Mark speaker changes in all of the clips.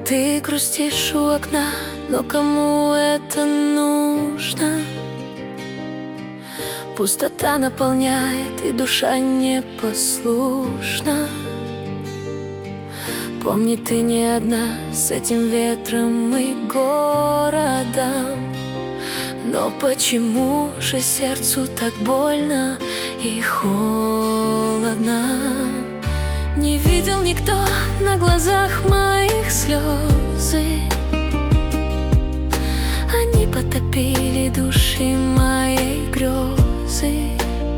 Speaker 1: Ты грустишь у окна, но кому это нужно? Пустота наполняет, и душа непослушна. Помни, ты не одна с этим ветром и городом. Но почему же сердцу так больно и холодно? Не видел никто на глазах моих слезы. Они потопили души моей грезы.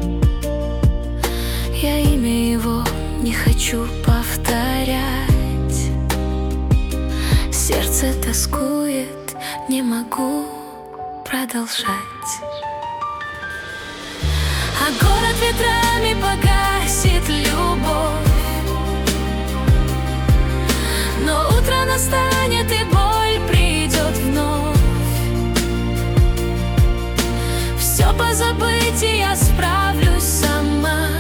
Speaker 1: Я имя его не хочу повторять. Сердце тоскует, не могу продолжать. А город ветрами погасит любовь. Но утро настанет, и боль придет вновь. Все позабыть, и я справлюсь сама.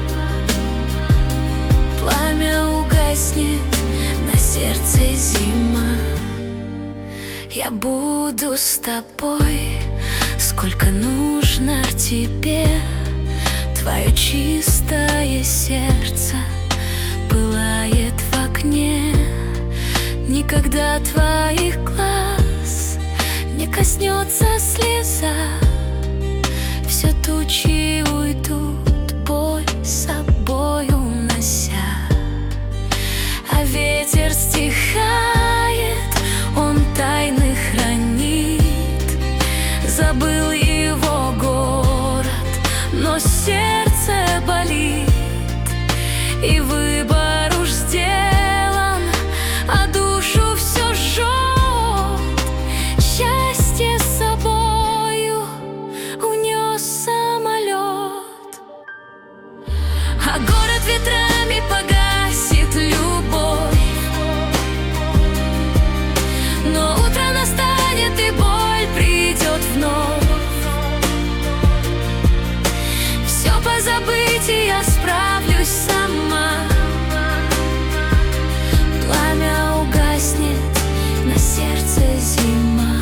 Speaker 1: Пламя угаснет, на сердце зима. Я буду с тобой, сколько нужно тебе. Твое чистое сердце пылает в окне. Никогда твоих глаз не коснется слеза. Все тучи уйдут, боль с собой унося. А ветер стихает, он тайны хранит. Забыл его город, но сердце болит. И выбор уж сделан, а душу все жжет. Счастье с собою унес самолет. А город ветрами погасит любовь. Но утро настанет, и боль придет вновь. Все позабыть, и я справлюсь сама. Пламя угаснет, на сердце зима.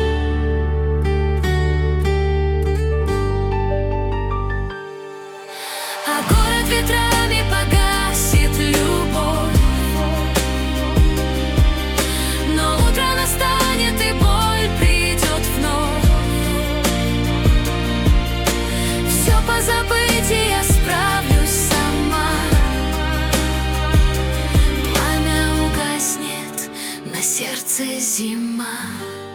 Speaker 1: А город ветрами погасит любовь. Но утро настанет, и боль придет вновь. Все позабыть, и я справлюсь сама. Пламя угаснет, на сердце зима.